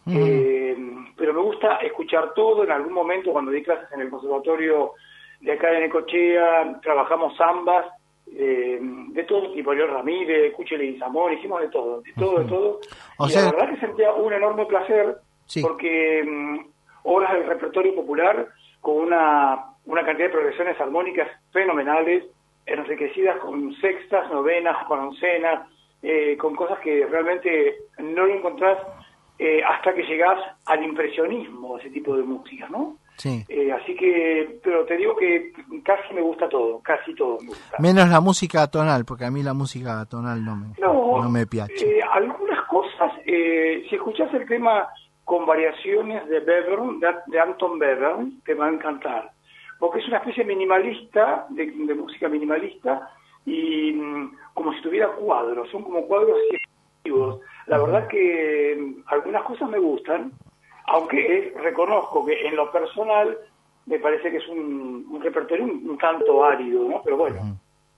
Pero me gusta escuchar todo. En algún momento, cuando di clases en el conservatorio de acá de Necochea, trabajamos zambas, de todo tipo, León Ramírez, Cuchile y Zamor, hicimos de todo. O y sea, la verdad que sentía un enorme placer, porque obras del repertorio popular con una cantidad de progresiones armónicas fenomenales, enriquecidas con sextas, novenas, con oncenas, con cosas que realmente no lo encontrás hasta que llegás al impresionismo, ese tipo de música, ¿no? Sí. Así que, pero te digo que casi me gusta todo, casi todo me gusta. Menos la música tonal, porque a mí la música tonal no me piache. Algunas cosas, si escuchás el tema con variaciones de Bevern, de Anton Bevern, te va a encantar, porque es una especie minimalista, de música minimalista, y como si tuviera cuadros, son como cuadros significativos. La verdad que algunas cosas me gustan, aunque reconozco que en lo personal me parece que es un repertorio un tanto árido, ¿no? Pero bueno,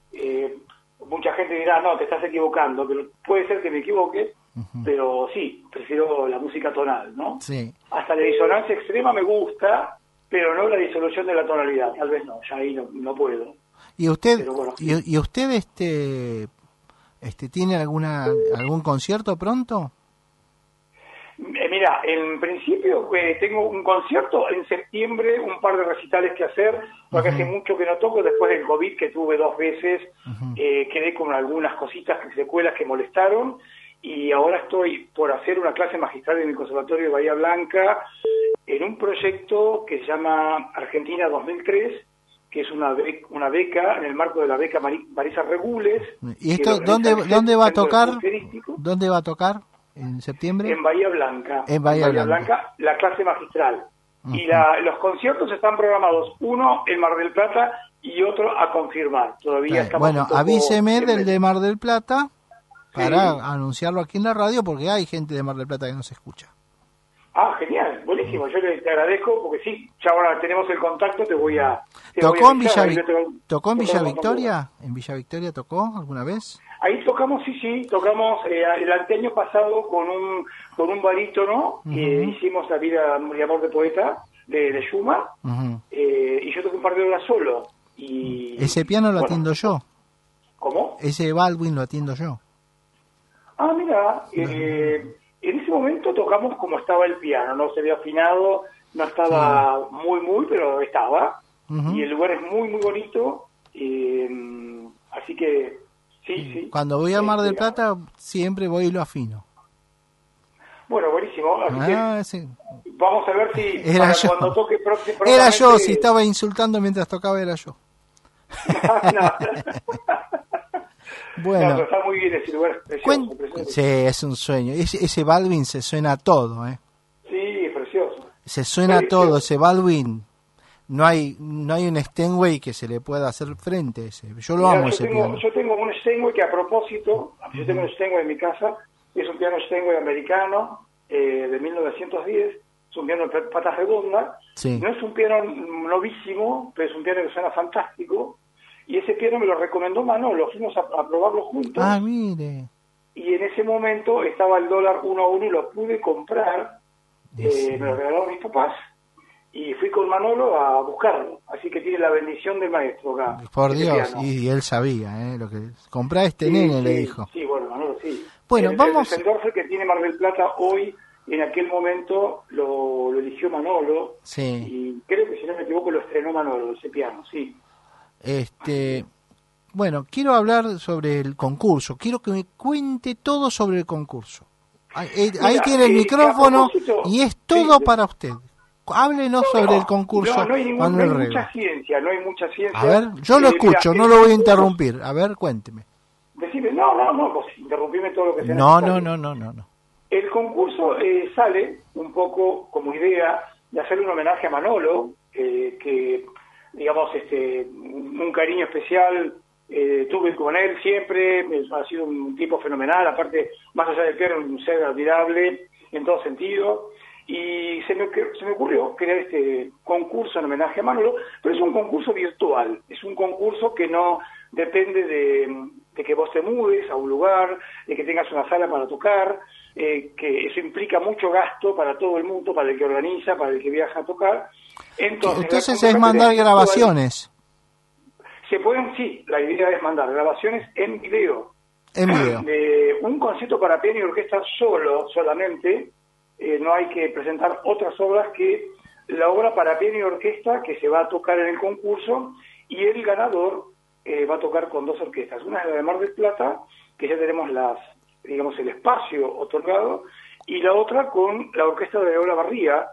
mucha gente dirá, no, te estás equivocando, pero puede ser que me equivoque, pero sí, prefiero la música tonal, ¿no? Sí. Hasta la disonancia extrema me gusta, pero no la disolución de la tonalidad, tal vez no, ya ahí no puedo. ¿Y usted, pero bueno, sí. y usted tiene algún concierto pronto? Mira, en principio tengo un concierto en septiembre, un par de recitales que hacer, porque hace mucho que no toco, después del COVID que tuve 2 veces, quedé con algunas cositas, secuelas que molestaron, y ahora estoy por hacer una clase magistral en el Conservatorio de Bahía Blanca, en un proyecto que se llama Argentina 2003, que es una beca en el marco de la beca Marisa Regules. ¿Y esto dónde va a tocar? ¿Dónde va a tocar? ¿En septiembre? En Bahía Blanca. En Bahía Blanca, la clase magistral. Y los conciertos están programados, uno en Mar del Plata y otro a confirmar. Todavía estamos. Bueno, avíseme del de Mar del Plata para anunciarlo aquí en la radio, porque hay gente de Mar del Plata que no se escucha. Ah, genial, buenísimo. Yo te agradezco porque sí, ya ahora tenemos el contacto, te voy a... ¿Tocó en Villa Victoria? ¿En Villa Victoria tocó alguna vez? Ahí tocamos, sí, tocamos el año pasado con un barítono, hicimos La vida y amor de poeta, de Schumann, y yo toqué un par de horas solo. Y ese piano lo atiendo yo. ¿Cómo? Ese Baldwin lo atiendo yo. Ah, mira, en ese momento tocamos como estaba el piano, no se había afinado, no estaba muy, pero estaba, y el lugar es muy bonito, así que Sí. Cuando voy a Mar del Plata siempre voy y lo afino. Bueno, buenísimo. Así sí. Vamos a ver si cuando toque próximamente... Era yo, si estaba insultando mientras tocaba era yo. Bueno, no, está muy bien ese lugar, precioso. Sí, es un sueño. Ese Baldwin se suena a todo, Sí, es precioso. Se suena a todo, ese Baldwin. No hay un Steinway que se le pueda hacer frente a ese. Yo lo amo ese piano. Yo tengo un Steinway que, a propósito, yo tengo un Steinway en mi casa, es un piano Steinway americano de 1910, es un piano de patas redondas. Sí. No es un piano novísimo, pero es un piano que suena fantástico. Y ese piano me lo recomendó Manolo, fuimos a probarlo juntos. Ah, mire. Y en ese momento estaba el dólar 1-1 y lo pude comprar, me lo regalaron mis papás, y fui con Manolo a buscarlo. Así que tiene la bendición del maestro acá. Por Dios, y él sabía, lo que comprá nene, le dijo. Sí, bueno, Manolo, sí. Bueno, vamos... El Düsseldorfer que tiene Mar del Plata hoy, en aquel momento lo eligió Manolo. Sí. Y creo que, si no me equivoco, lo estrenó Manolo, ese piano, sí. Bueno, quiero hablar sobre el concurso. Quiero que me cuente todo sobre el concurso. Ahí tiene el micrófono y es todo para usted. Háblenos sobre el concurso. No hay mucha ciencia. A ver, yo lo escucho, no lo voy a interrumpir. A ver, cuénteme. Decime, no, vos interrumpime todo lo que sea No. El concurso sale un poco como idea de hacerle un homenaje a Manolo, que digamos, un cariño especial tuve con él siempre. Ha sido un tipo fenomenal, aparte, más allá del piano, un ser admirable en todo sentido. Y se me ocurrió crear este concurso en homenaje a Manolo, pero es un concurso virtual, es un concurso que no depende de que vos te mudes a un lugar, de que tengas una sala para tocar, que eso implica mucho gasto para todo el mundo, para el que organiza, para el que viaja a tocar. Entonces es mandar grabaciones. Se pueden, sí, la idea es mandar grabaciones en video. De un concierto para piano y orquesta solamente. No hay que presentar otras obras que la obra para piano y orquesta que se va a tocar en el concurso, y el ganador va a tocar con dos orquestas. Una es la de Mar del Plata, que ya tenemos el espacio otorgado, y la otra con la orquesta de Olavarría.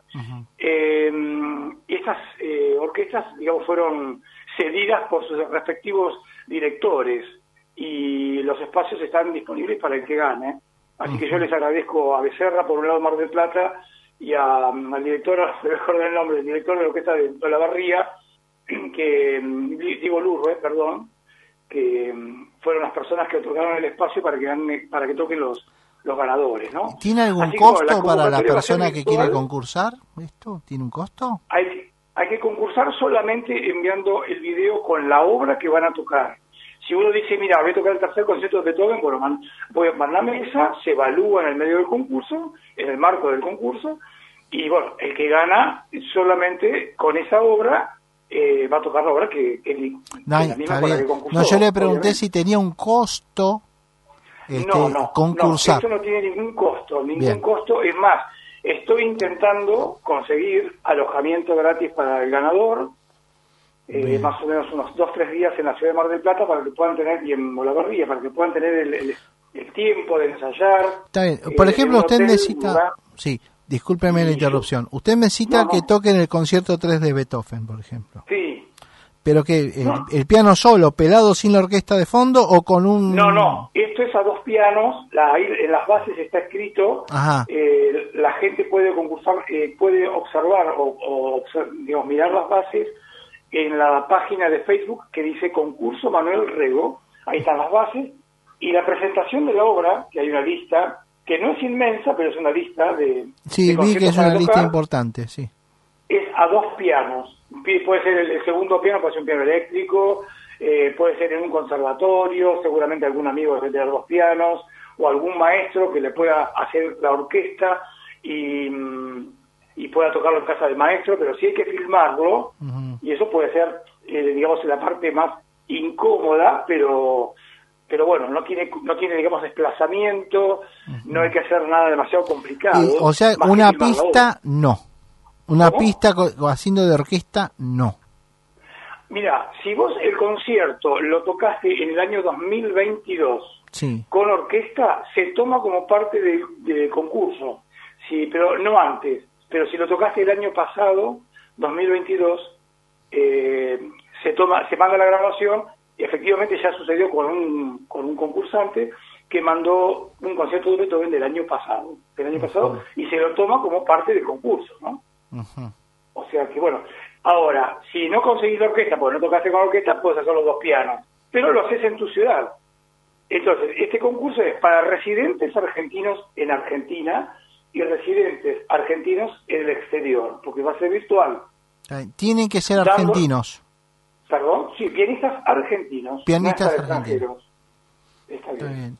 Estas orquestas, digamos, fueron cedidas por sus respectivos directores, y los espacios están disponibles para el que gane. Así que yo les agradezco a Becerra, por un lado, Mar del Plata, y al director, el nombre, el director de la orquesta de Olavarría, Diego Lurre, que fueron las personas que otorgaron el espacio para que toquen los ganadores, ¿no? ¿Tiene algún costo para la persona que quiere concursar? ¿Esto tiene un costo? Hay que concursar solamente enviando el video con la obra que van a tocar. Si uno dice, mira, voy a tocar el tercer concierto de Beethoven, bueno, voy a mandar esa, se evalúa en el medio del concurso, en el marco del concurso, y bueno, el que gana solamente con esa obra va a tocar la obra que la misma con la que concursó. No, yo le pregunté, obviamente, si tenía un costo concursar. No, esto no tiene ningún costo, costo. Es más, estoy intentando conseguir alojamiento gratis para el ganador, más o menos unos 2-3 días en la ciudad de Mar del Plata, para que puedan tener, y en Olavarría, para que puedan tener el tiempo de ensayar. Está bien. Por ejemplo, usted necesita... Sí, discúlpeme la interrupción. Usted necesita que toquen el concierto 3 de Beethoven, por ejemplo. Sí. ¿Pero que el piano solo, pelado, sin la orquesta de fondo, o con un...? No, esto es a dos pianos, en las bases está escrito, la gente puede concursar, puede observar o digamos, mirar las bases en la página de Facebook que dice Concurso Manuel Rego. Ahí están las bases, y la presentación de la obra, que hay una lista, que no es inmensa, pero es una lista de... Sí, vi que es una lista importante, sí. Es a dos pianos. Puede ser el segundo piano, puede ser un piano eléctrico, puede ser en un conservatorio, seguramente algún amigo debe tener dos pianos, o algún maestro que le pueda hacer la orquesta y pueda tocarlo en casa del maestro, pero sí hay que filmarlo, y eso puede ser, digamos, la parte más incómoda, pero bueno, no tiene digamos, desplazamiento, no hay que hacer nada demasiado complicado. O sea, una pista, no. Una pista haciendo de orquesta, no. Mira, si vos el concierto lo tocaste en el año 2022 con orquesta, se toma como parte del concurso. Sí, pero no antes. Pero si lo tocaste el año pasado, 2022, se manda la grabación y efectivamente ya sucedió con un concursante que mandó un concierto de Beethoven del año pasado, y se lo toma como parte del concurso, ¿no? Uh-huh. O sea que, bueno, ahora, si no conseguís la orquesta, porque no tocaste con orquesta, puedes hacer los 2 pianos, pero lo haces en tu ciudad. Entonces, este concurso es para residentes argentinos en Argentina y residentes argentinos en el exterior, porque va a ser virtual. Tienen que ser argentinos. Perdón, sí, pianistas argentinos. Pianistas argentinos. Está bien.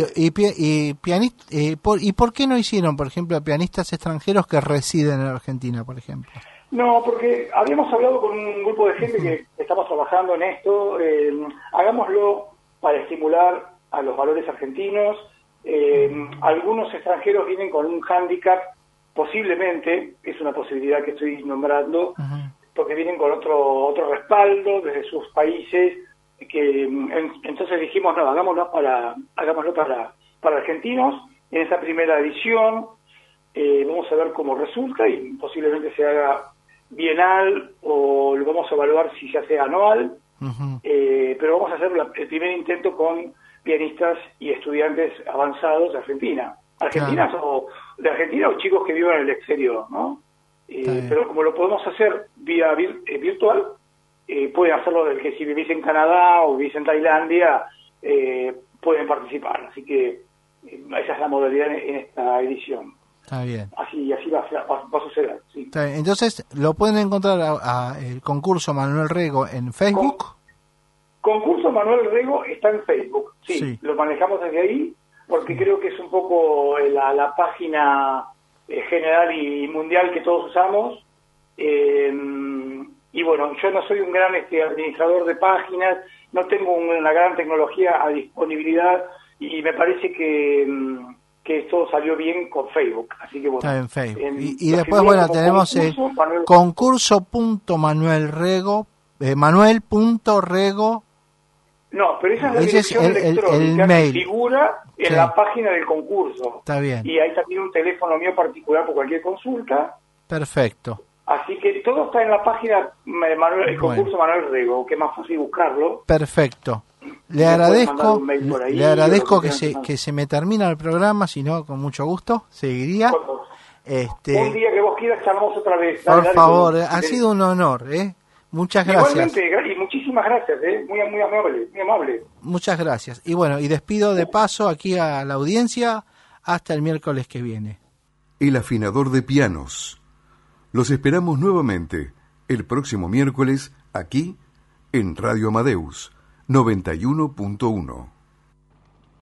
¿Y por qué no hicieron, por ejemplo, a pianistas extranjeros que residen en Argentina, por ejemplo? No, porque habíamos hablado con un grupo de gente que estamos trabajando en esto. Hagámoslo para estimular a los valores argentinos. Algunos extranjeros vienen con un hándicap, posiblemente, es una posibilidad que estoy nombrando, porque vienen con otro respaldo desde sus países, que entonces dijimos, no, hagámoslo para argentinos en esa primera edición. Vamos a ver cómo resulta y posiblemente se haga bienal o lo vamos a evaluar si se hace anual, pero vamos a hacer el primer intento con pianistas y estudiantes avanzados de Argentina. O de Argentina o chicos que viven en el exterior, ¿no? Pero como lo podemos hacer vía virtual, pueden hacerlo del que si vivís en Canadá o vivís en Tailandia, pueden participar. Así que esa es la modalidad en esta edición. Está bien. Así va a suceder. Sí. Está bien. Entonces, ¿lo pueden encontrar a el concurso Manuel Rego en Facebook? Concurso Manuel Rego está en Facebook. Sí, lo manejamos desde ahí, porque creo que es un poco la página general y mundial que todos usamos. Y bueno, yo no soy un gran administrador de páginas, no tengo una gran tecnología a disponibilidad y me parece que esto salió bien con Facebook. Así que bueno. Está en Facebook. Y después, bueno, tenemos concurso.manuelrego, manuel.rego. No, pero esa es la dirección electrónica que figura en la página del concurso. Está bien. Y hay también un teléfono mío particular por cualquier consulta. Perfecto. Así que todo está en la página el concurso Manuel Rego, que es más fácil buscarlo. Perfecto. Le agradezco que se me termina el programa, si no, con mucho gusto, seguiría. Un día que vos quieras charlamos otra vez. Por favor, ha sido un honor, Muchas gracias. Igualmente, y muchísimas gracias, muy amable. Muchas gracias. Y bueno, y despido de paso aquí a la audiencia hasta el miércoles que viene. El afinador de pianos. Los esperamos nuevamente el próximo miércoles aquí en Radio Amadeus 91.1.